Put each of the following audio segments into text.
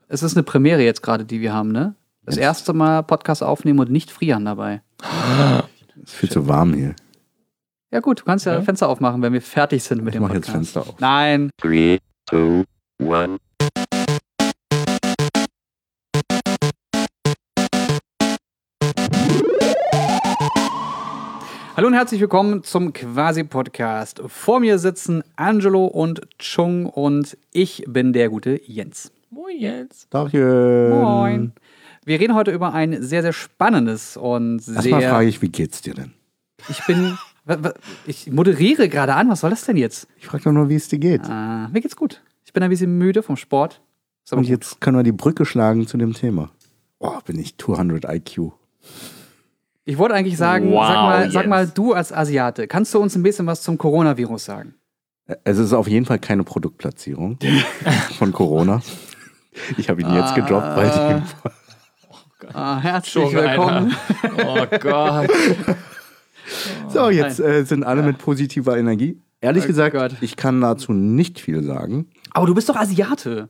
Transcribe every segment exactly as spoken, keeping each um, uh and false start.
Es ist eine Premiere jetzt gerade, die wir haben, ne? Das jetzt. erste Mal Podcast aufnehmen und nicht frieren dabei. Es ist viel zu warm hier. Ja gut, du kannst ja, ja. Fenster aufmachen, wenn wir fertig sind mit ich dem mach Podcast. Ich mache jetzt Fenster auf. Nein. Three, two, one. Hallo und herzlich willkommen zum Quasi-Podcast. Vor mir sitzen Angelo und Chung und ich bin der gute Jens. Moin Jens. Dachchen. Moin. Wir reden heute über ein sehr, sehr spannendes und sehr... Erstmal frage ich, wie geht's dir denn? Ich bin... Ich moderiere gerade an. Was soll das denn jetzt? Ich frage doch nur, wie es dir geht. Ah, mir geht's gut. Ich bin ein bisschen müde vom Sport. Und gut. Jetzt können wir die Brücke schlagen zu dem Thema. Oh, bin ich zweihundert I Q. Ich wollte eigentlich sagen, wow, sag, mal, yes. sag mal, du als Asiate, kannst du uns ein bisschen was zum Coronavirus sagen? Es ist auf jeden Fall keine Produktplatzierung von Corona. Ich habe ihn ah, jetzt gedroppt, weil die... Oh ah, herzlich Schon, willkommen. Alter. Oh Gott. So, jetzt äh, sind alle mit positiver Energie. Ehrlich oh gesagt, Gott. ich kann dazu nicht viel sagen. Aber du bist doch Asiate.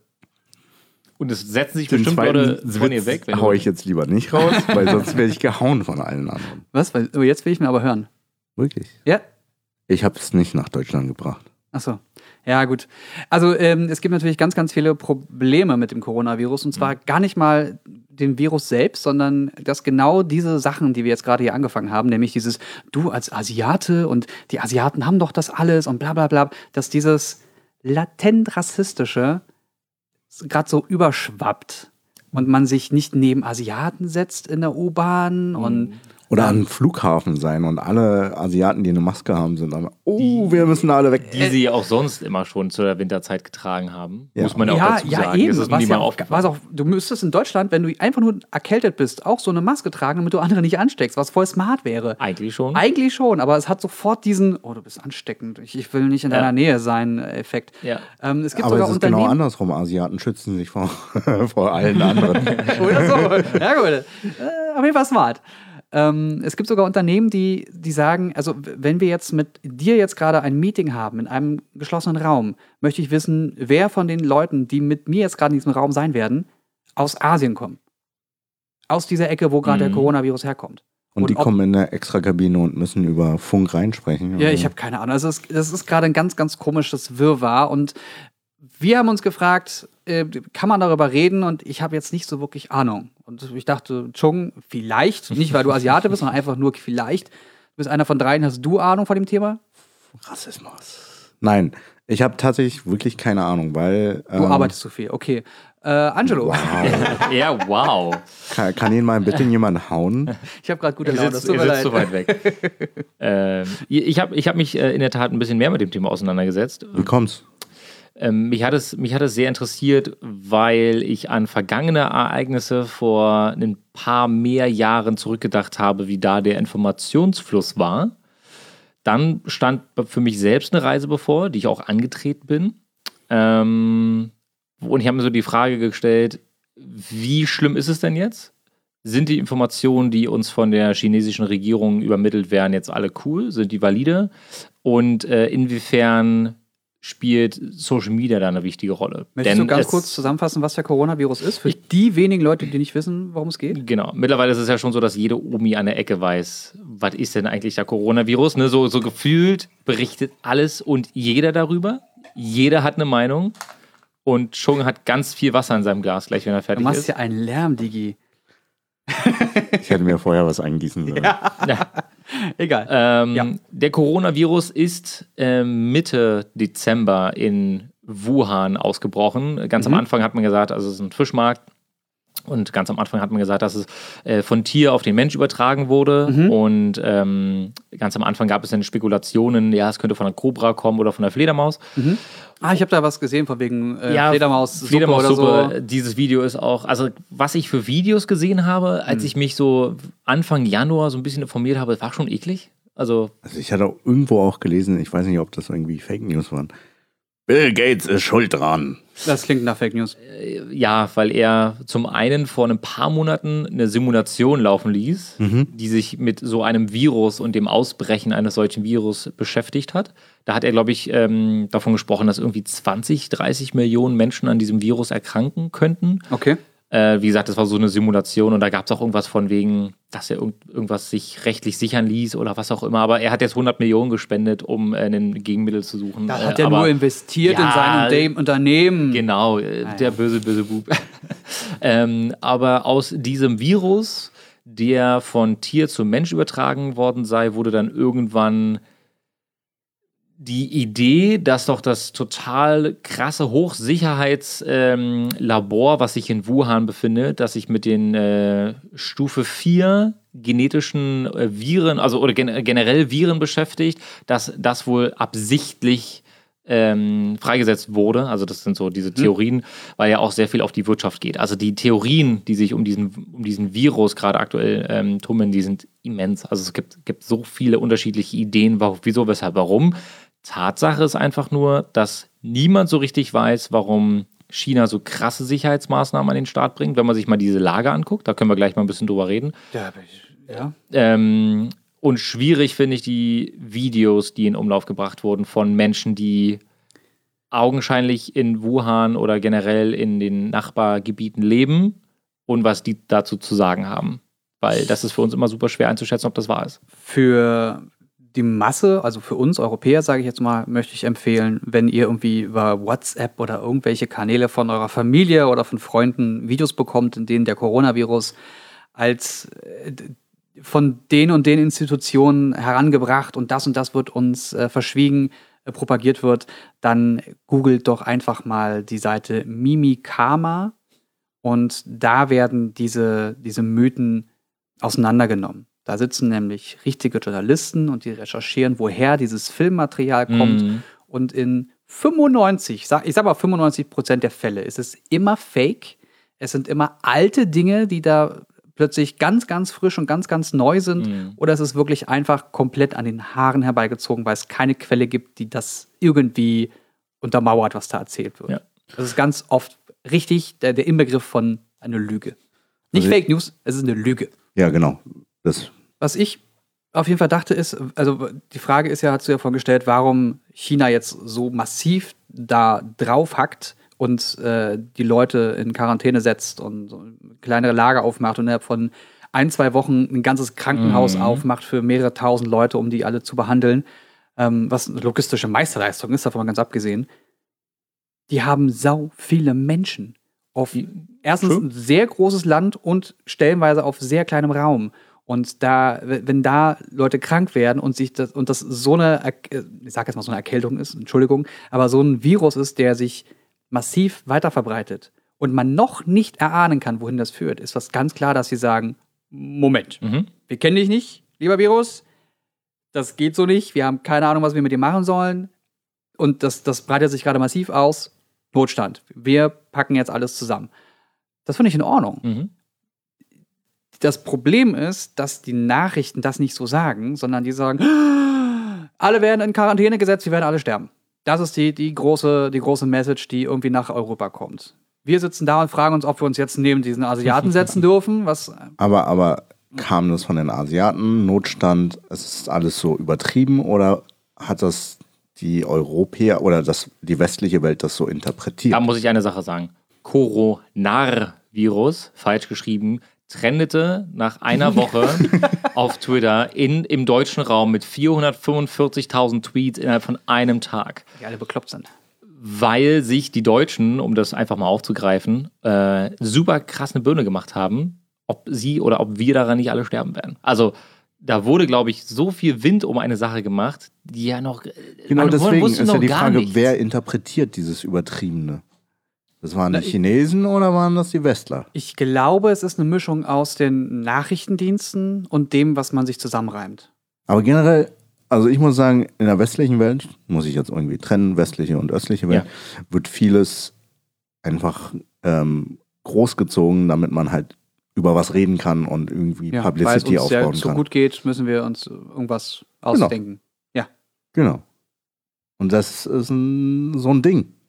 Und es setzen sich Den bestimmt Leute von ihr weg. Wenn hau ich jetzt lieber nicht raus, weil sonst werde ich gehauen von allen anderen. Was? Oh, jetzt will ich mir aber hören. Wirklich? Ja. Ich habe es nicht nach Deutschland gebracht. Ach so. Ja, gut. Also ähm, es gibt natürlich ganz, ganz viele Probleme mit dem Coronavirus. Und zwar mhm. gar nicht mal den Virus selbst, sondern dass genau diese Sachen, die wir jetzt gerade hier angefangen haben, nämlich dieses du als Asiate und die Asiaten haben doch das alles und bla bla bla, dass dieses latent rassistische gerade so überschwappt und man sich nicht neben Asiaten setzt in der U-Bahn mhm. und oder an einem Flughafen sein und alle Asiaten, die eine Maske haben, sind dann, oh, die, wir müssen alle weg. Die sie auch sonst immer schon zu der Winterzeit getragen haben, ja. muss man ja auch ja, dazu ja, sagen. Eben. Das ist was mir ja, mal aufgefallen. Was auch, du müsstest in Deutschland, wenn du einfach nur erkältet bist, auch so eine Maske tragen, damit du andere nicht ansteckst, was voll smart wäre. Eigentlich schon. Eigentlich schon, aber es hat sofort diesen, oh, du bist ansteckend, ich, ich will nicht in deiner ja. Nähe sein, Effekt. Ja. Ähm, es gibt aber sogar es ist Unternehmen, genau andersrum, Asiaten schützen sich vor, vor allen anderen. Oder so, ja gut. Äh, auf jeden Fall smart. Ähm, es gibt sogar Unternehmen, die, die sagen, also wenn wir jetzt mit dir jetzt gerade ein Meeting haben in einem geschlossenen Raum, möchte ich wissen, wer von den Leuten, die mit mir jetzt gerade in diesem Raum sein werden, aus Asien kommen. Aus dieser Ecke, wo gerade mhm. der Coronavirus herkommt. Und, und die ob, kommen in eine Extrakabine und müssen über Funk reinsprechen. Ja, ich habe keine Ahnung. Also das, das ist gerade ein ganz, ganz komisches Wirrwarr und wir haben uns gefragt, äh, kann man darüber reden? Und ich habe jetzt nicht so wirklich Ahnung. Und ich dachte, Chung, vielleicht, nicht weil du Asiate bist, sondern einfach nur vielleicht. Du bist einer von dreien, hast du Ahnung von dem Thema? Rassismus. Nein, ich habe tatsächlich wirklich keine Ahnung, weil... Ähm, du arbeitest zu viel, okay. Äh, Angelo. Wow. Ja, wow. Kann, kann ihn mal ein bisschen jemand hauen? Ich habe gerade gute Laune, das tut mir leid. Zu weit weg. ähm, ich habe ich hab mich äh, in der Tat ein bisschen mehr mit dem Thema auseinandergesetzt. Wie kommt's? Ähm, mich, hat es, mich hat es sehr interessiert, weil ich an vergangene Ereignisse vor ein paar mehr Jahren zurückgedacht habe, wie da der Informationsfluss war. Dann stand für mich selbst eine Reise bevor, die ich auch angetreten bin. Ähm, und ich habe mir so die Frage gestellt, wie schlimm ist es denn jetzt? Sind die Informationen, die uns von der chinesischen Regierung übermittelt werden, jetzt alle cool? Sind die valide? Und äh, inwiefern spielt Social Media da eine wichtige Rolle? Möchtest Denn du ganz kurz zusammenfassen, was der Coronavirus ist? Für ich, die wenigen Leute, die nicht wissen, worum es geht? Genau. Mittlerweile ist es ja schon so, dass jede Omi an der Ecke weiß, was ist denn eigentlich der Coronavirus? Ne? So, so gefühlt berichtet alles und jeder darüber. Jeder hat eine Meinung. Und Chung hat ganz viel Wasser in seinem Glas, gleich wenn er fertig ist. Du machst ist. ja einen Lärm, Digi. Ich hätte mir vorher was eingießen sollen. Ja. Ja. Egal. Ähm, ja. Der Coronavirus ist äh, Mitte Dezember in Wuhan ausgebrochen. Ganz mhm. am Anfang hat man gesagt, also es ist ein Fischmarkt. Und ganz am Anfang hat man gesagt, dass es äh, von Tier auf den Mensch übertragen wurde. Mhm. Und ähm, ganz am Anfang gab es dann Spekulationen, ja, es könnte von einer Kobra kommen oder von einer Fledermaus. Mhm. Ah, ich habe da was gesehen von wegen äh, ja, Fledermaus-Suppe Fledermaus oder so. Dieses Video ist auch, also was ich für Videos gesehen habe, als mhm. ich mich so Anfang Januar so ein bisschen informiert habe, war schon eklig. Also, also ich hatte auch irgendwo auch gelesen, ich weiß nicht, ob das irgendwie Fake News waren. Bill Gates ist schuld dran. Das klingt nach Fake News. Ja, weil er zum einen vor ein paar Monaten eine Simulation laufen ließ, Mhm. die sich mit so einem Virus und dem Ausbrechen eines solchen Virus beschäftigt hat. Da hat er, glaube ich, ähm, davon gesprochen, dass irgendwie zwanzig, dreißig Millionen Menschen an diesem Virus erkranken könnten. Okay. Äh, wie gesagt, das war so eine Simulation und da gab es auch irgendwas von wegen, dass er irgend, irgendwas sich rechtlich sichern ließ oder was auch immer. Aber er hat jetzt hundert Millionen gespendet, um äh, ein Gegenmittel zu suchen. Da Äh, hat er aber- nur investiert Ja, in sein Unternehmen- Unternehmen. Genau, äh, Ah, der ja. böse, böse Bub. ähm, aber aus diesem Virus, der von Tier zu Mensch übertragen worden sei, wurde dann irgendwann die Idee, dass doch das total krasse Hochsicherheitslabor, ähm, Labor, was sich in Wuhan befindet, das sich mit den äh, Stufe vier genetischen äh, Viren, also oder gen generell Viren beschäftigt, dass das wohl absichtlich ähm, freigesetzt wurde. Also das sind so diese Theorien, weil ja auch sehr viel auf die Wirtschaft geht. Also die Theorien, die sich um diesen, um diesen Virus gerade aktuell ähm, tummeln, die sind immens. Also es gibt, gibt so viele unterschiedliche Ideen, warum, wieso, weshalb, warum. Tatsache ist einfach nur, dass niemand so richtig weiß, warum China so krasse Sicherheitsmaßnahmen an den Start bringt. Wenn man sich mal diese Lage anguckt, da können wir gleich mal ein bisschen drüber reden. Ja, ja. Ähm, und schwierig finde ich die Videos, die in Umlauf gebracht wurden von Menschen, die augenscheinlich in Wuhan oder generell in den Nachbargebieten leben und was die dazu zu sagen haben. Weil das ist für uns immer super schwer einzuschätzen, ob das wahr ist. Für die Masse, also für uns Europäer, sage ich jetzt mal, möchte ich empfehlen, wenn ihr irgendwie über WhatsApp oder irgendwelche Kanäle von eurer Familie oder von Freunden Videos bekommt, in denen der Coronavirus als äh, von den und den Institutionen herangebracht und das und das wird uns äh, verschwiegen, äh, propagiert wird, dann googelt doch einfach mal die Seite Mimikama und da werden diese, diese Mythen auseinandergenommen. Da sitzen nämlich richtige Journalisten und die recherchieren, woher dieses Filmmaterial kommt. Mhm. Und in fünfundneunzig, sag- ich sag mal fünfundneunzig Prozent der Fälle ist es immer Fake. Es sind immer alte Dinge, die da plötzlich ganz, ganz frisch und ganz, ganz neu sind. Mhm. Oder es ist wirklich einfach komplett an den Haaren herbeigezogen, weil es keine Quelle gibt, die das irgendwie untermauert, was da erzählt wird. Ja. Das ist ganz oft richtig der, der Inbegriff von einer Lüge. Nicht Also- Fake News, es ist eine Lüge. Ja, genau. Das, Was ich auf jeden Fall dachte ist, also die Frage ist ja, hast du ja vorhin gestellt, warum China jetzt so massiv da drauf hackt und äh, die Leute in Quarantäne setzt und so kleinere Lager aufmacht und innerhalb von ein, zwei Wochen ein ganzes Krankenhaus Mhm. aufmacht für mehrere tausend Leute, um die alle zu behandeln, ähm, was eine logistische Meisterleistung ist, davon mal ganz abgesehen. Die haben sau viele Menschen auf erstens True. ein sehr großes Land und stellenweise auf sehr kleinem Raum. Und da, wenn da Leute krank werden und sich das, und das so eine, Er- ich sag jetzt mal so eine Erkältung ist, Entschuldigung, aber so ein Virus ist, der sich massiv weiter verbreitet und man noch nicht erahnen kann, wohin das führt, ist was ganz klar, dass sie sagen, Moment, Mhm. wir kennen dich nicht, lieber Virus, das geht so nicht, wir haben keine Ahnung, was wir mit dir machen sollen und das, das breitet sich gerade massiv aus, Notstand, wir packen jetzt alles zusammen. Das finde ich in Ordnung. Mhm. Das Problem ist, dass die Nachrichten das nicht so sagen, sondern die sagen, alle werden in Quarantäne gesetzt, wir werden alle sterben. Das ist die, die, große, die große Message, die irgendwie nach Europa kommt. Wir sitzen da und fragen uns, ob wir uns jetzt neben diesen Asiaten setzen dürfen. Was, aber, aber kam das von den Asiaten? Notstand, es ist alles so übertrieben oder hat das die Europäer oder das, die westliche Welt das so interpretiert? Da muss ich eine Sache sagen. Coronavirus, falsch geschrieben, trendete nach einer Woche auf Twitter in, im deutschen Raum mit vierhundertfünfundvierzigtausend Tweets innerhalb von einem Tag. die alle bekloppt sind. Weil sich die Deutschen, um das einfach mal aufzugreifen, äh, super krass eine Birne gemacht haben, ob sie oder ob wir daran nicht alle sterben werden. Also da wurde, glaube ich, so viel Wind um eine Sache gemacht, die ja noch... Genau man deswegen wusste ist ja noch die gar Frage, nichts. wer interpretiert dieses Übertriebene? Das waren die Na, ich- Chinesen oder waren das die Westler? Ich glaube, es ist eine Mischung aus den Nachrichtendiensten und dem, was man sich zusammenreimt. Aber generell, also ich muss sagen, in der westlichen Welt, muss ich jetzt irgendwie trennen, westliche und östliche Welt, wird vieles einfach ähm, großgezogen, damit man halt über was reden kann und irgendwie Ja, weil es Publicity uns sehr aufbauen so kann. gut geht, müssen wir uns irgendwas ausdenken. Genau. Und das ist ein, so ein Ding.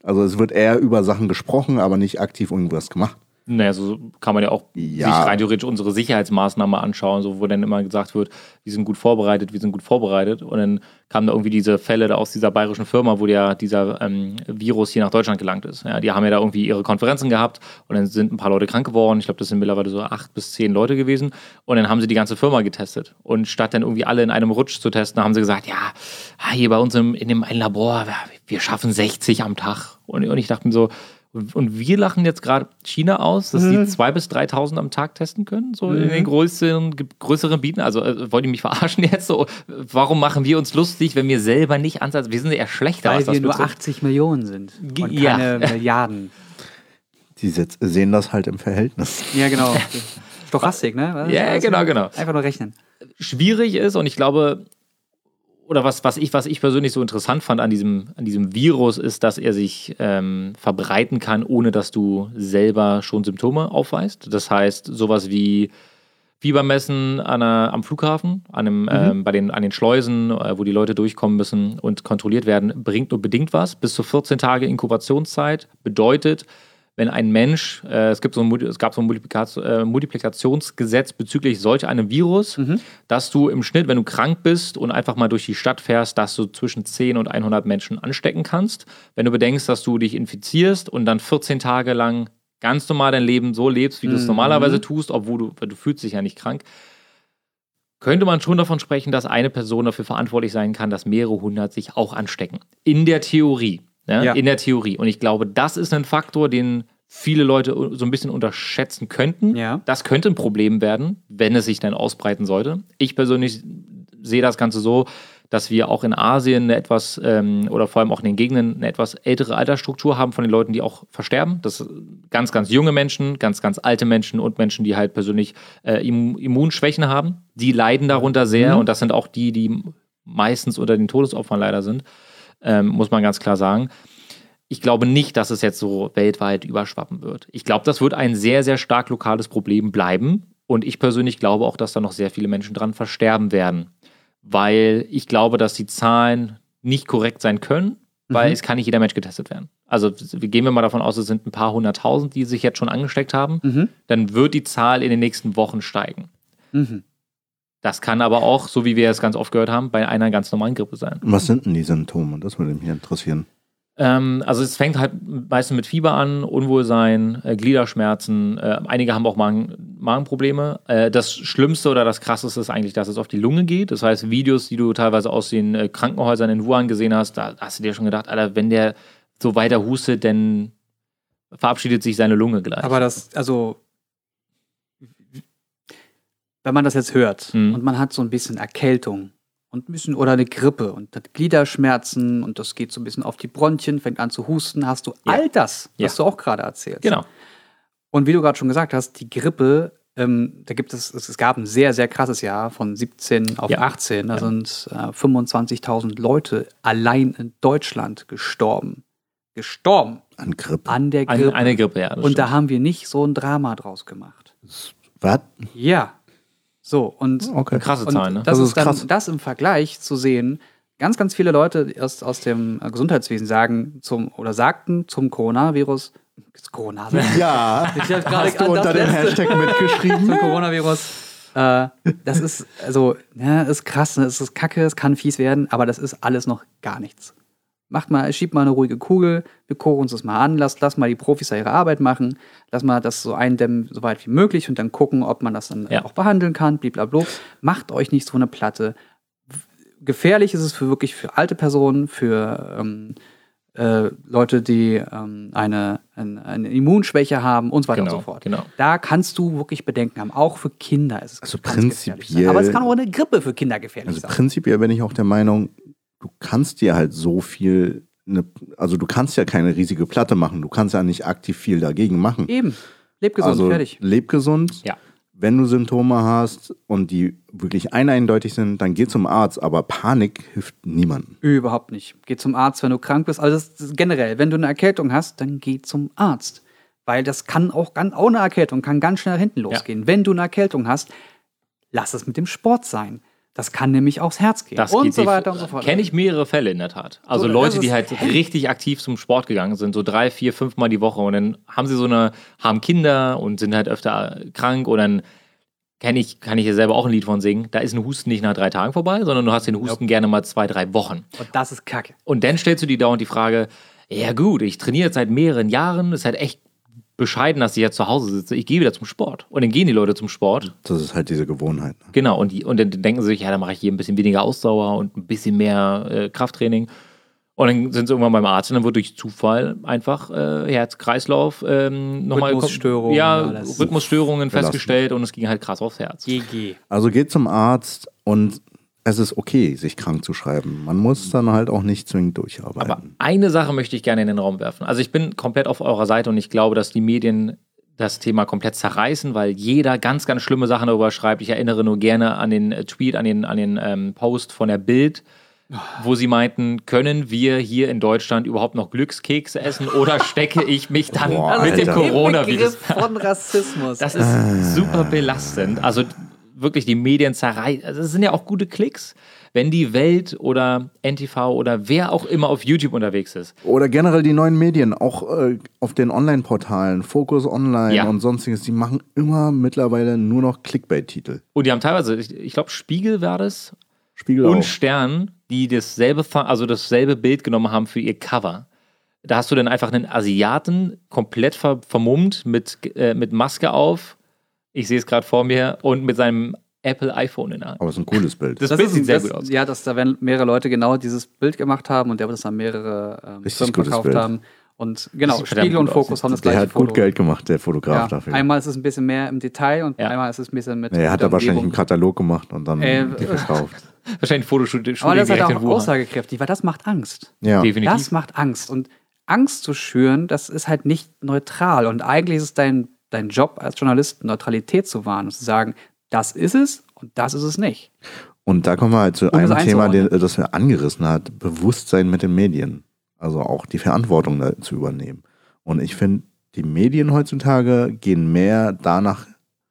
Also es wird eher über Sachen gesprochen, aber nicht aktiv irgendwas gemacht. Naja, so kann man ja auch Ja. sich rein theoretisch unsere Sicherheitsmaßnahmen anschauen, so, wo dann immer gesagt wird, wir sind gut vorbereitet, wir sind gut vorbereitet. Und dann kamen da irgendwie diese Fälle da aus dieser bayerischen Firma, wo ja dieser ähm, Virus hier nach Deutschland gelangt ist. Ja, die haben ja da irgendwie ihre Konferenzen gehabt und dann sind ein paar Leute krank geworden. Ich glaube, das sind mittlerweile so acht bis zehn Leute gewesen. Und dann haben sie die ganze Firma getestet. Und statt dann irgendwie alle in einem Rutsch zu testen, haben sie gesagt, ja, hier bei uns im, in dem einen Labor, wir schaffen sechzig am Tag. Und, und ich dachte mir so, und wir lachen jetzt gerade China aus, dass sie zweitausend bis dreitausend am Tag testen können, so mhm. in den größeren, größeren Gebieten. Also äh, wollt ihr mich verarschen jetzt? So, warum machen wir uns lustig, wenn wir selber nicht ansatzweise, wir sind eher schlechter. Weil was das wir nur betrifft. achtzig Millionen sind und Ja. keine Milliarden. Die setz- sehen das halt im Verhältnis. Ja, genau. Stochastik, ne? Das ist Ja, alles genau, nur- genau. Einfach nur rechnen. Schwierig ist und ich glaube, oder was, was, ich, was ich persönlich so interessant fand an diesem, an diesem Virus, ist, dass er sich ähm, verbreiten kann, ohne dass du selber schon Symptome aufweist. Das heißt, sowas wie Fiebermessen an einer, am Flughafen, an, einem, mhm. ähm, bei den, an den Schleusen, äh, wo die Leute durchkommen müssen und kontrolliert werden, bringt nur bedingt was. Bis zu vierzehn Tage Inkubationszeit bedeutet, wenn ein Mensch, äh, es, gibt so ein, es gab so ein Multiplikat, äh, Multiplikationsgesetz bezüglich solch einem Virus, mhm. dass du im Schnitt, wenn du krank bist und einfach mal durch die Stadt fährst, dass du zwischen zehn und hundert Menschen anstecken kannst. Wenn du bedenkst, dass du dich infizierst und dann vierzehn Tage lang ganz normal dein Leben so lebst, wie du es Mhm. normalerweise tust, obwohl du, du fühlst dich ja nicht krank, könnte man schon davon sprechen, dass eine Person dafür verantwortlich sein kann, dass mehrere hundert sich auch anstecken. In der Theorie. Ja, Ja. In der Theorie. Und ich glaube, das ist ein Faktor, den viele Leute so ein bisschen unterschätzen könnten. Ja. Das könnte ein Problem werden, wenn es sich dann ausbreiten sollte. Ich persönlich sehe das Ganze so, dass wir auch in Asien eine etwas, ähm, oder vor allem auch in den Gegenden, eine etwas ältere Altersstruktur haben von den Leuten, die auch versterben. Das sind ganz, ganz junge Menschen, ganz, ganz alte Menschen und Menschen, die halt persönlich äh, Immun- Immunschwächen haben. Die leiden darunter sehr Mhm. und das sind auch die, die meistens unter den Todesopfern leider sind. Ähm, muss man ganz klar sagen. Ich glaube nicht, dass es jetzt so weltweit überschwappen wird. Ich glaube, das wird ein sehr, sehr stark lokales Problem bleiben. Und ich persönlich glaube auch, dass da noch sehr viele Menschen dran versterben werden. Weil ich glaube, dass die Zahlen nicht korrekt sein können, weil Mhm. es kann nicht jeder Mensch getestet werden. Also gehen wir mal davon aus, es sind ein paar hunderttausend, die sich jetzt schon angesteckt haben. Mhm. Dann wird die Zahl in den nächsten Wochen steigen. Mhm. Das kann aber auch, so wie wir es ganz oft gehört haben, bei einer ganz normalen Grippe sein. Was sind denn die Symptome? Das würde mich interessieren. Ähm, also es fängt halt meistens mit Fieber an, Unwohlsein, äh, Gliederschmerzen. Äh, einige haben auch Magen, Magenprobleme. Äh, das Schlimmste oder das Krasseste ist eigentlich, dass es auf die Lunge geht. Das heißt, Videos, die du teilweise aus den äh, Krankenhäusern in Wuhan gesehen hast, da hast du dir schon gedacht, Alter, wenn der so weiter hustet, dann verabschiedet sich seine Lunge gleich. Aber das, also, wenn man das jetzt hört Mhm. und man hat so ein bisschen Erkältung und ein bisschen oder eine Grippe und hat Gliederschmerzen und das geht so ein bisschen auf die Bronchien, fängt an zu husten, hast du Ja. all das, Ja. was du auch gerade erzählst. Genau. Und wie du gerade schon gesagt hast, die Grippe, ähm, da gibt es, es gab ein sehr, sehr krasses Jahr von siebzehn auf Ja. achtzehn. Da Ja. sind äh, fünfundzwanzigtausend Leute allein in Deutschland gestorben. Gestorben An Grippe. an der Ein, Grippe. eine Grippe, ja. das und da stimmt. haben wir nicht so ein Drama draus gemacht. Was? Ja. So, und, Okay. Krasse und Zahlen, ne? das, Das ist ist dann, krass. das im Vergleich zu sehen, ganz, ganz viele Leute aus, aus dem äh, Gesundheitswesen sagen zum oder sagten zum Coronavirus, das Coronavirus, Ja, Ich hab gerade hast du an das unter dem letzte- Hashtag mitgeschrieben? zum Coronavirus. Äh, das ist, also, ja, ist krass, ne? Es ist kacke, es kann fies werden, aber das ist alles noch gar nichts. Macht mal, schiebt mal eine ruhige Kugel, wir gucken uns das mal an, lass, lass mal die Profis da ihre Arbeit machen, lass mal das so eindämmen, so weit wie möglich und dann gucken, ob man das dann Ja. auch behandeln kann, blablabla. Macht euch nicht so eine Platte. Gefährlich ist es für wirklich für alte Personen, für ähm, äh, Leute, die ähm, eine, eine, eine Immunschwäche haben und so weiter Genau, und so fort. genau. Da kannst du wirklich Bedenken haben. Auch für Kinder ist es Also ganz gefährlich sein. prinzipiell- Aber es kann auch eine Grippe für Kinder gefährlich Also sein. prinzipiell bin ich auch der Meinung, du kannst dir halt so viel, ne, also du kannst ja keine riesige Platte machen, du kannst ja nicht aktiv viel dagegen machen. Eben. Leb gesund, also fertig. leb gesund. Ja. Wenn du Symptome hast und die wirklich eindeutig sind, dann geh zum Arzt. Aber Panik hilft niemandem. Überhaupt nicht. Geh zum Arzt, wenn du krank bist. Also das ist generell, wenn du eine Erkältung hast, dann geh zum Arzt. Weil das kann auch, ganz, auch eine Erkältung kann ganz schnell hinten losgehen. Wenn du eine Erkältung hast, lass es mit dem Sport sein. Das kann nämlich aufs Herz gehen. Das und geht so def- weiter und so fort. Kenne ich mehrere Fälle in der Tat. Also So, das Leute, die ist halt heftig. richtig aktiv zum Sport gegangen sind, so drei, vier, fünf Mal die Woche und dann haben sie so eine, haben Kinder und sind halt öfter krank oder dann kenn ich, kann ich hier selber auch ein Lied von singen. Da ist ein Husten nicht nach drei Tagen vorbei, sondern du hast den Husten gerne mal zwei, drei Wochen. Und das ist Kacke. Und dann stellst du dir dauernd die Frage, ja gut, ich trainiere jetzt seit mehreren Jahren, ist halt echt bescheiden, dass ich jetzt zu Hause sitze. Ich gehe wieder zum Sport. Und dann gehen die Leute zum Sport. Das ist halt diese Gewohnheit. Ne? Genau, und, die, und dann denken sie sich, ja, dann mache ich hier ein bisschen weniger Ausdauer und ein bisschen mehr äh, Krafttraining. Und dann sind sie irgendwann beim Arzt und dann wird durch Zufall einfach äh, Herz-Kreislauf ähm, nochmal Rhythmusstörungen, ja, alles. Rhythmusstörungen Belastend. festgestellt und es ging halt krass aufs Herz. G G. Also geht zum Arzt und es ist okay, sich krank zu schreiben. Man muss dann halt auch nicht zwingend durcharbeiten. Aber eine Sache möchte ich gerne in den Raum werfen. Also ich bin komplett auf eurer Seite und ich glaube, dass die Medien das Thema komplett zerreißen, weil jeder ganz, ganz schlimme Sachen darüber schreibt. Ich erinnere nur gerne an den äh, Tweet, an den, an den ähm, Post von der Bild, wo sie meinten, können wir hier in Deutschland überhaupt noch Glückskekse essen oder stecke ich mich dann Boah, mit dem Alter. Coronavirus? Von Rassismus. Das ist super belastend. Also wirklich die Medien zerreißen. Also es sind ja auch gute Klicks. Wenn die Welt oder N T V oder wer auch immer auf YouTube unterwegs ist. Oder generell die neuen Medien, auch äh, auf den Online-Portalen, Focus Online Ja. und sonstiges, die machen immer mittlerweile nur noch Clickbait-Titel. Und die haben teilweise, ich, ich glaube Spiegel war das, Spiegel und auch. Stern, die dasselbe, Fa- also dasselbe Bild genommen haben für ihr Cover. Da hast du dann einfach einen Asiaten komplett ver vermummt mit, äh, mit Maske auf. Ich sehe es gerade vor mir und mit seinem Apple iPhone in der Hand. Aber es ist ein cooles Bild. Das, Das Bild ist, sieht sehr das, gut aus. Ja, dass da werden mehrere Leute genau dieses Bild gemacht haben und der wird das an mehrere ähm, Richtig Firmen gutes verkauft Bild. haben. Und genau, Das sieht verdammt Spiegel und gut Fokus aus. haben das Der gleiche hat gut Foto. Geld gemacht, der Fotograf Ja, dafür. einmal ist es ein bisschen mehr im Detail und Ja. einmal ist es ein bisschen mit. Nee, er hat der da wahrscheinlich einen Umgebung. Katalog gemacht und dann Äh, die verkauft. Wahrscheinlich Fotoshooting Aber das ist halt direkt auch in Wuhan. aussagekräftig, weil das macht Angst. Ja. Definitiv. Das macht Angst. Und Angst zu schüren, das ist halt nicht neutral. Und eigentlich ist es dein, dein Job als Journalist, Neutralität zu wahren und zu sagen, das ist es und das ist es nicht. Und da kommen wir halt zu Um es einem Thema, einzuordnen. den, das wir angerissen hat, Bewusstsein mit den Medien. Also auch die Verantwortung da zu übernehmen. Und ich finde, die Medien heutzutage gehen mehr danach,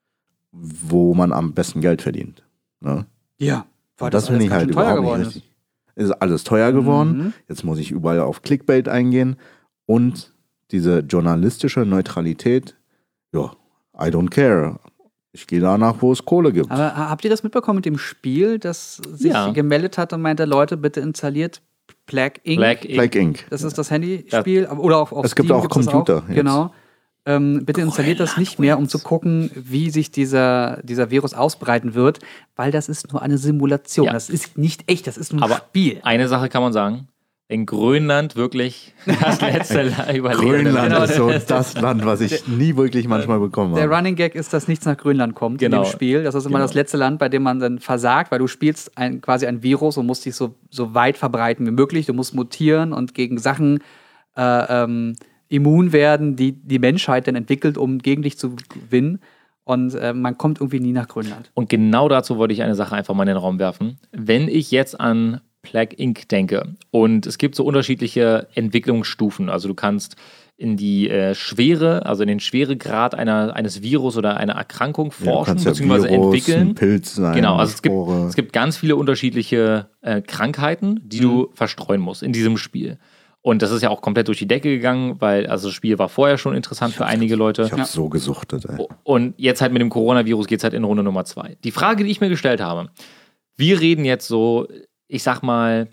wo man am besten Geld verdient. Ne? Ja, weil Und das finde ich alles halt ganz schön teuer überhaupt geworden nicht richtig. Es ist alles teuer geworden. Mhm. Jetzt muss ich überall auf Clickbait eingehen. Und diese journalistische Neutralität, ja, I don't care. Ich gehe danach, wo es Kohle gibt. Aber habt ihr das mitbekommen mit dem Spiel, das sich Ja. gemeldet hat und meinte, Leute, bitte installiert Plague Incorporated? Black Ink. Black Ink. Das ist das Handyspiel. Oder auf, auf Es gibt Steam auch gibt's das Computer Auch. jetzt. Genau. Ähm, bitte installiert das nicht mehr, um zu gucken, wie sich dieser, dieser Virus ausbreiten wird, weil das ist nur eine Simulation. Ja. Das ist nicht echt, das ist nur ein Aber Spiel. eine Sache kann man sagen. In Grönland wirklich das letzte Überlebende. Grönland Genau, ist so das Land, was ich nie wirklich manchmal bekommen Der habe. Running Gag ist, dass nichts nach Grönland kommt Genau. in dem Spiel. Das ist immer Genau. das letzte Land, bei dem man dann versagt, weil du spielst ein, quasi ein Virus und musst dich so, so weit verbreiten wie möglich. Du musst mutieren und gegen Sachen äh, ähm, immun werden, die die Menschheit dann entwickelt, um gegen dich zu gewinnen. Und äh, man kommt irgendwie nie nach Grönland. Und genau dazu wollte ich eine Sache einfach mal in den Raum werfen. Wenn ich jetzt an Plague Incorporated denke und es gibt so unterschiedliche Entwicklungsstufen, also du kannst in die äh, Schwere, also in den Schweregrad einer, eines Virus oder einer Erkrankung Ja, du forschen kannst ja bzw. Virus, entwickeln. ein Pilz sein, Genau, also es gibt, Spore. es gibt ganz viele unterschiedliche äh, Krankheiten, die du verstreuen musst in diesem Spiel. Und das ist ja auch komplett durch die Decke gegangen, weil also das Spiel war vorher schon interessant für einige Leute. Ich habe so gesuchtet, ey. Und jetzt halt mit dem Coronavirus geht es halt in Runde Nummer zwei. Die Frage, die ich mir gestellt habe, wir reden jetzt so, ich sag mal,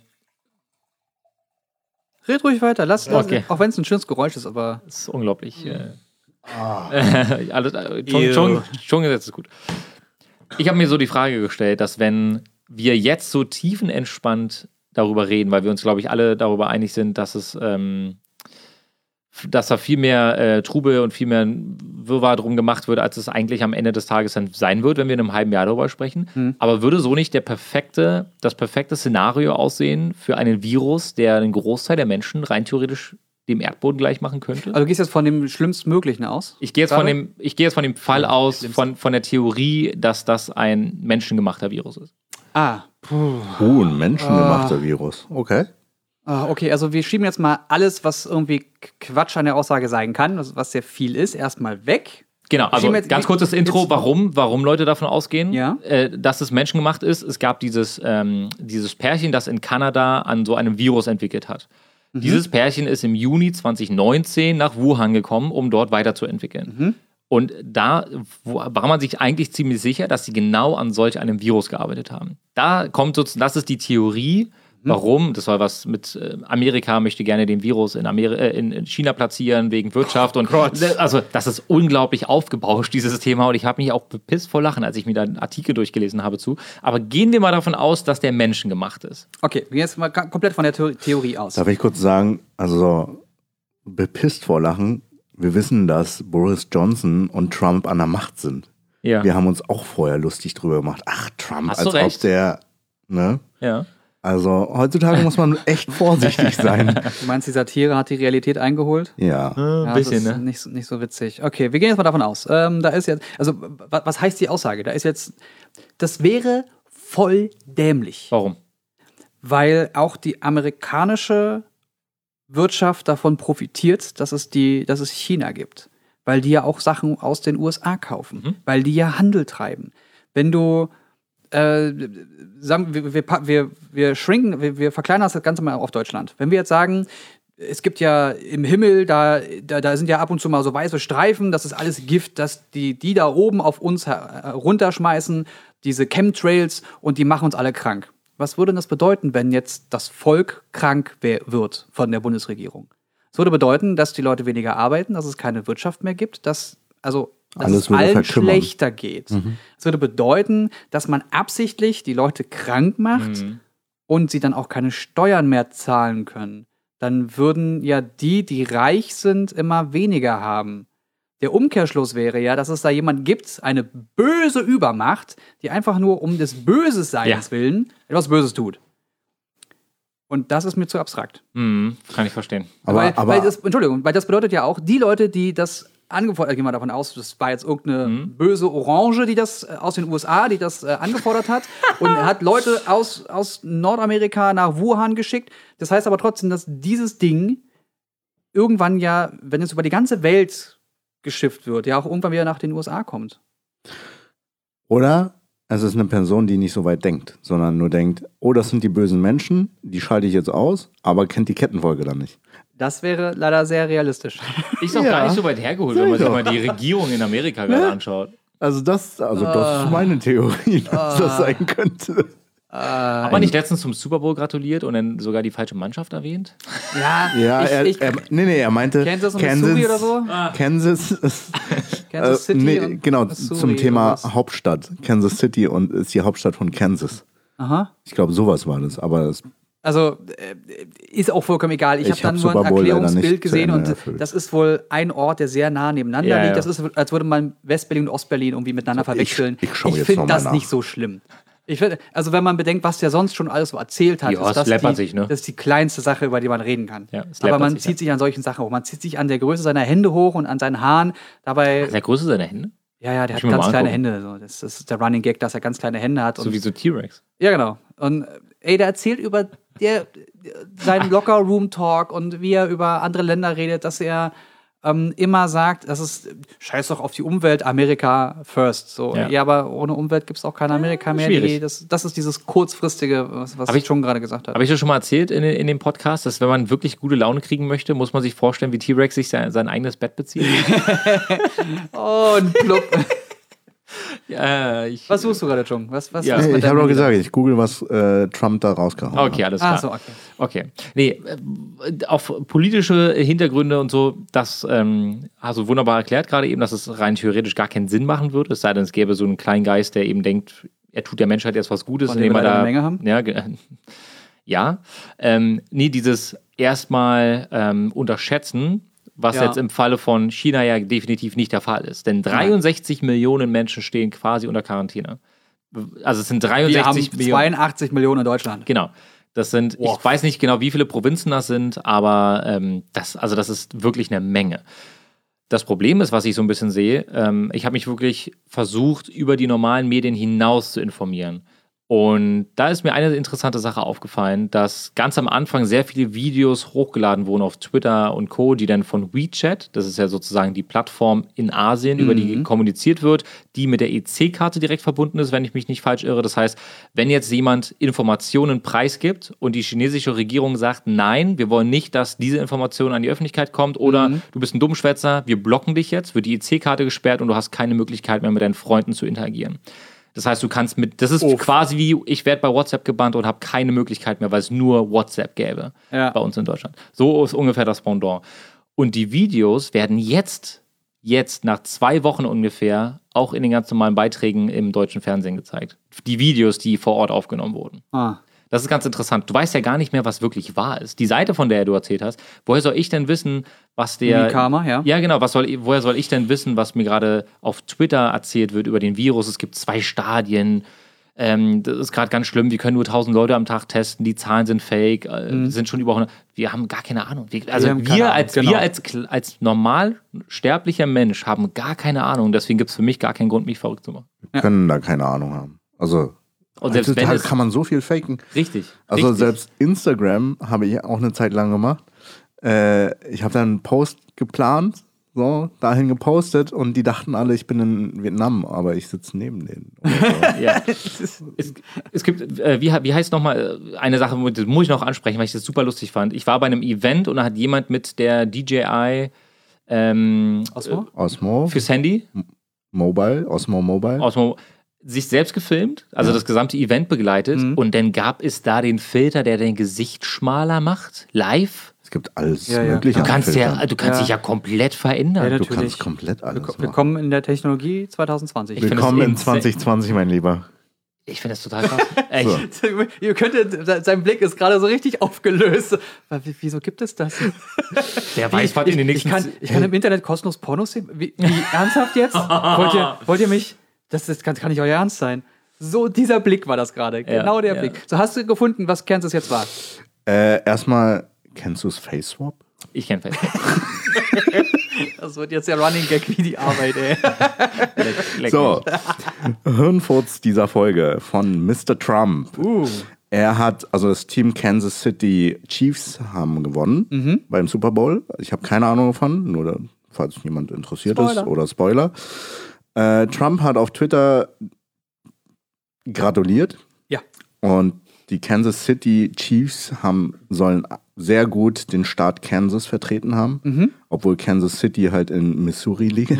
Red ruhig weiter, lass, lass Okay. auch wenn es ein schönes Geräusch ist, aber das ist unglaublich. Äh, Ah. alles, äh, schon, Ew. schon, schon gesetzt ist gut. Ich habe mir so die Frage gestellt, dass wenn wir jetzt so tiefenentspannt darüber reden, weil wir uns, glaube ich, alle darüber einig sind, dass es, ähm, dass da viel mehr äh, Trubel und viel mehr Wirrwarr drum gemacht wird, als es eigentlich am Ende des Tages dann sein wird, wenn wir in einem halben Jahr darüber sprechen. Mhm. Aber würde so nicht der perfekte, das perfekte Szenario aussehen für einen Virus, der einen Großteil der Menschen rein theoretisch dem Erdboden gleich machen könnte? also du gehst jetzt von dem Schlimmstmöglichen aus. Ich gehe jetzt, von Gerade? dem, ich gehe jetzt von dem Fall aus, von, von der Theorie, dass das ein menschengemachter Virus ist. Ah, Uh, ein menschengemachter Virus. Okay. Ah, okay, also wir schieben jetzt mal alles, was irgendwie Quatsch an der Aussage sein kann, also was sehr viel ist, erstmal weg. Genau, also jetzt- ganz kurzes Intro, jetzt- warum, warum Leute davon ausgehen, Ja. äh, dass es menschengemacht ist. Es gab dieses, ähm, dieses Pärchen, das in Kanada an so einem Virus entwickelt hat. Mhm. Dieses Pärchen ist im Juni zwanzig neunzehn nach Wuhan gekommen, um dort weiterzuentwickeln. Mhm. Und da wo, war man sich eigentlich ziemlich sicher, dass sie genau an solch einem Virus gearbeitet haben. Da kommt sozusagen, das ist die Theorie, warum, das war was mit äh, Amerika möchte gerne den Virus in, Ameri äh, in, in China platzieren wegen Wirtschaft und also das ist unglaublich aufgebauscht, dieses Thema, und ich habe mich auch bepisst vor Lachen, als ich mir da einen Artikel durchgelesen habe zu. Aber gehen wir mal davon aus, dass der menschengemacht ist. Okay, wir gehen jetzt mal ka- komplett von der The- Theorie aus. Darf ich kurz sagen, also bepisst vor Lachen, wir wissen, dass Boris Johnson und Trump an der Macht sind. Ja. Wir haben uns auch vorher lustig drüber gemacht. Ach, Trump, Hast als du recht. ob der, ne? Ja. Also heutzutage muss man echt vorsichtig sein. Du meinst, die Satire hat die Realität eingeholt? Ja. Ein Ja, bisschen, das ist ne? nicht, so- nicht so witzig. Okay, wir gehen jetzt mal davon aus. Ähm, da ist jetzt, also wa- was heißt die Aussage? Da ist jetzt, das wäre voll dämlich, Warum? weil auch die amerikanische Wirtschaft davon profitiert, dass es die, dass es China gibt, weil die ja auch Sachen aus den U S A kaufen, Mhm. weil die ja Handel treiben. Wenn du äh, sagen wir, wir, wir, wir shrinken, wir, wir verkleinern das Ganze mal auf Deutschland. Wenn wir jetzt sagen, es gibt ja im Himmel, da, da, da sind ja ab und zu mal so weiße Streifen, das ist alles Gift, dass die, die da oben auf uns her- runterschmeißen, diese Chemtrails, und die machen uns alle krank. Was würde das bedeuten, wenn jetzt das Volk krank wer- wird von der Bundesregierung? Es würde bedeuten, dass die Leute weniger arbeiten, dass es keine Wirtschaft mehr gibt, dass, also, dass Alles es würde allen verkümmern. schlechter geht. Es würde bedeuten, dass man absichtlich die Leute krank macht Mhm. und sie dann auch keine Steuern mehr zahlen können. Dann würden ja die, die reich sind, immer weniger haben. Der Umkehrschluss wäre ja, dass es da jemand gibt, eine böse Übermacht, die einfach nur um des Böses Seins Ja. willen etwas Böses tut. Und das ist mir zu abstrakt. Mhm. Kann ich verstehen. Aber, weil, aber weil das, Entschuldigung, weil das bedeutet ja auch, die Leute, die das angefordert, gehen wir davon aus, das war jetzt irgendeine Mhm. böse Orange, die das äh, aus den U S A, die das äh, angefordert hat und hat Leute aus, aus Nordamerika nach Wuhan geschickt. Das heißt aber trotzdem, dass dieses Ding irgendwann ja, wenn es über die ganze Welt geschifft wird, ja auch irgendwann wieder nach den U S A kommt. oder es ist eine Person, die nicht so weit denkt, sondern nur denkt, oh, das sind die bösen Menschen, die schalte ich jetzt aus, aber kennt die Kettenfolge dann nicht. Das wäre leider sehr realistisch. Ist auch Ja. gar nicht so weit hergeholt, Sag wenn man ich sich doch. mal die Regierung in Amerika gerade anschaut. Also das, also das ist meine Theorie, dass das sein könnte. Hat man nicht letztens zum Super Bowl gratuliert und dann sogar die falsche Mannschaft erwähnt? Ja, Ja, ich, er, ich, er, nee, nee, er meinte Kansas und Missouri oder so? Kansas, Kansas äh, City nee, und genau, Missouri zum Thema oder was? Hauptstadt. Kansas City und ist die Hauptstadt von Kansas. Aha. Ich glaube, sowas war das, aber das, Also äh, ist auch vollkommen egal. Ich, Ich habe dann hab nur ein Super Bowl leider Erklärungsbild nicht zu gesehen Ende und erfüllt. das ist wohl ein Ort, der sehr nah nebeneinander Ja, liegt. ja. Das ist, als würde man West-Berlin und Ostberlin irgendwie miteinander So, ich- verwechseln. ich schau jetzt finde noch mal das nach. nicht so schlimm. Ich find, also wenn man bedenkt, was der sonst schon alles so erzählt hat, Ja, es ist das, läppert die, sich, ne? das ist die kleinste Sache, über die man reden kann. Ja, es Aber läppert man sich, zieht sich an solchen Sachen hoch. Man zieht sich an der Größe seiner Hände hoch und an seinen Haaren. Dabei, Der Größe seiner Hände? ja, ja, der ich hat mir ganz mal kleine angucken. Hände. So. Das, das ist der Running Gag, dass er ganz kleine Hände hat. So Und wie so T-Rex. ja, genau. Und äh, ey, der erzählt über der, seinen Locker-Room-Talk und wie er über andere Länder redet, dass er ähm, immer sagt, das ist, scheiß doch auf die Umwelt, Amerika first. So. Ja, Ja. aber ohne Umwelt gibt es auch kein Amerika mehr. Die, schwierig. das, das ist dieses kurzfristige, was, was Hab ich- Chung gerade gesagt hat. Habe ich das schon mal erzählt in, in dem Podcast, dass wenn man wirklich gute Laune kriegen möchte, muss man sich vorstellen, wie T-Rex sich sein, sein eigenes Bett bezieht? Und plupp. ja, ich, Was suchst du gerade, Chung? Was, was, Ja. was nee, mit ich habe deinem doch Handy? gesagt, ich google, was äh, Trump da rausgehauen Okay, hat. alles klar. Ah, so, okay. Okay. Nee, äh, auf politische Hintergründe und so, das ähm, hast du wunderbar erklärt gerade eben, dass es rein theoretisch gar keinen Sinn machen würde, es sei denn, es gäbe so einen kleinen Geist, der eben denkt, er tut der Menschheit jetzt was Gutes, Von dem wir er leider da eine Menge haben. Ja, ge- ja. Ähm, nee, dieses erstmal ähm, unterschätzen, was Ja. jetzt im Falle von China ja definitiv nicht der Fall ist. Denn dreiundsechzig Millionen Menschen stehen quasi unter Quarantäne. Also es sind Wir haben dreiundsechzig Millionen. zweiundachtzig Millionen in Deutschland. Genau. Das sind, Wow. ich weiß nicht genau, wie viele Provinzen das sind, aber ähm, das, also das ist wirklich eine Menge. Das Problem ist, was ich so ein bisschen sehe, ähm, ich habe mich wirklich versucht, über die normalen Medien hinaus zu informieren. Und da ist mir eine interessante Sache aufgefallen, dass ganz am Anfang sehr viele Videos hochgeladen wurden auf Twitter und Co., die dann von WeChat, das ist ja sozusagen die Plattform in Asien, mhm. über die kommuniziert wird, die mit der E C-Karte direkt verbunden ist, wenn ich mich nicht falsch irre. Das heißt, wenn jetzt jemand Informationen preisgibt und die chinesische Regierung sagt, nein, wir wollen nicht, dass diese Information an die Öffentlichkeit kommt oder mhm. du bist ein Dummschwätzer, wir blocken dich jetzt, wird die E C-Karte gesperrt und du hast keine Möglichkeit mehr mit deinen Freunden zu interagieren. Das heißt, du kannst mit, das ist Uff. quasi wie, ich werde bei WhatsApp gebannt und habe keine Möglichkeit mehr, weil es nur WhatsApp gäbe ja. bei uns in Deutschland. So ist ungefähr das Pendant. Und die Videos werden jetzt, jetzt nach zwei Wochen ungefähr, auch in den ganz normalen Beiträgen im deutschen Fernsehen gezeigt. Die Videos, die vor Ort aufgenommen wurden. Ah. Das ist ganz interessant. Du weißt ja gar nicht mehr, was wirklich wahr ist. Die Seite, von der du erzählt hast, woher soll ich denn wissen, was der... Karma, ja. Ja, genau. Was soll, woher soll ich denn wissen, was mir gerade auf Twitter erzählt wird über den Virus? Es gibt zwei Stadien. Ähm, das ist gerade ganz schlimm. Wir können nur tausend Leute am Tag testen. Die Zahlen sind fake. Äh, mhm. sind schon über hundert. Wir haben gar keine Ahnung. Wir, also wir, wir, als, Ahnung, genau. wir als, als normal sterblicher Mensch haben gar keine Ahnung. Deswegen gibt es für mich gar keinen Grund, mich verrückt zu machen. Wir ja. können da keine Ahnung haben. Also... Und selbst wenn es kann man so viel faken. Richtig. Also richtig. Selbst Instagram habe ich auch eine Zeit lang gemacht. Äh, ich habe dann einen Post geplant, so, dahin gepostet und die dachten alle, ich bin in Vietnam, aber ich sitze neben denen. So. ja. es, es gibt, äh, wie, wie heißt nochmal, eine Sache, das muss ich noch ansprechen, weil ich das super lustig fand. Ich war bei einem Event und da hat jemand mit der D J I ähm, Osmo? Osmo. Fürs Handy. Mobile, Osmo Mobile. Osmo sich selbst gefilmt, also ja. das gesamte Event begleitet mhm. und dann gab es da den Filter, der dein Gesicht schmaler macht, live. Es gibt alles ja, ja. mögliche. Du kannst, ja, du kannst ja. dich ja komplett verändern. Ja, du kannst komplett alles machen. Willkommen in der Technologie zwanzig zwanzig. Ich Willkommen in zwanzig zwanzig, mein Lieber. Ich finde das total krass. Echt. So. Ihr könntet, sein Blick ist gerade so richtig aufgelöst. Wieso gibt es das? Der weiß, was in den nächsten... Ich kann, ich kann im Internet kostenlos Pornos sehen. Wie, wie ernsthaft jetzt? wollt, ihr, wollt ihr mich... Das, das kann, kann nicht euer Ernst sein. So, dieser Blick war das gerade. Ja, genau der ja. Blick. So, hast du gefunden, was Kansas jetzt war? Äh, erstmal, kennst du das FaceSwap? Ich kenn FaceSwap. Das wird jetzt der Running Gag wie die Arbeit, ey. leck, leck so, Hirnfurz dieser Folge von Mister Trump. Uh. Er hat, also das Team Kansas City Chiefs haben gewonnen mhm. beim Super Bowl. Ich habe keine Ahnung davon, nur da, falls jemand interessiert Spoiler. ist oder Spoiler. Äh, Trump hat auf Twitter gratuliert. Ja. Und die Kansas City Chiefs haben, sollen sehr gut den Staat Kansas vertreten haben, mhm. obwohl Kansas City halt in Missouri liegt.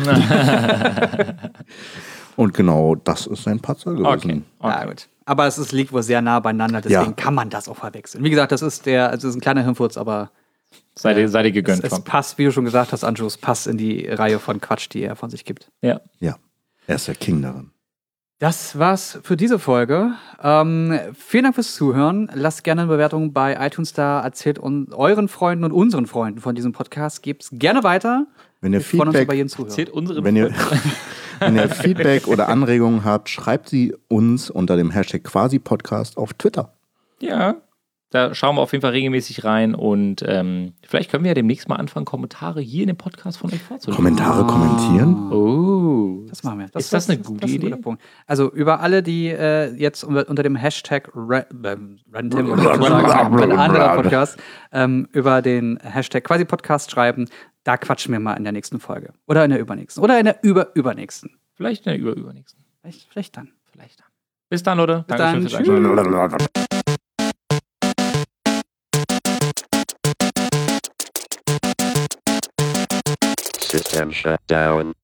Und genau das ist sein Patzer gewesen. Okay. Okay. Ja, gut. Aber es ist, liegt wohl sehr nah beieinander, deswegen ja. kann man das auch verwechseln. Wie gesagt, das ist der, also das ist ein kleiner Hirnfurz, aber Seid ihr, seid ihr gegönnt. Es, es passt, wie du schon gesagt hast, Anschluss, passt in die Reihe von Quatsch, die er von sich gibt. Ja. Ja. Er ist der King darin. Das war's für diese Folge. Ähm, vielen Dank fürs Zuhören. Lasst gerne eine Bewertung bei iTunes da. Erzählt un- euren Freunden und unseren Freunden von diesem Podcast. Gebt's gerne weiter. Wenn ihr Wir freuen uns Feedback, über jeden Zuhörer. Erzählt unseren wenn ihr, wenn ihr Feedback oder Anregungen habt, schreibt sie uns unter dem Hashtag Quasi-Podcast auf Twitter. Ja. Da schauen wir auf jeden Fall regelmäßig rein und ähm, vielleicht können wir ja demnächst mal anfangen, Kommentare hier in dem Podcast von euch vorzulesen. Kommentare ah. kommentieren? Oh. Das machen wir. Das, ist das, das eine gute das ist ein Idee? Guter Punkt. Also über alle, die äh, jetzt unter, unter dem Hashtag Ra- äh, Random oder sagen, ein anderer Podcast, ähm, über den Hashtag Quasi-Podcast schreiben, da quatschen wir mal in der nächsten Folge. Oder in der übernächsten. Oder in der über-übernächsten. Vielleicht in der über-übernächsten. Vielleicht, vielleicht dann. Vielleicht dann. Bis dann, Leute. Bis Dankeschön dann. fürs Einschalten. System shut down.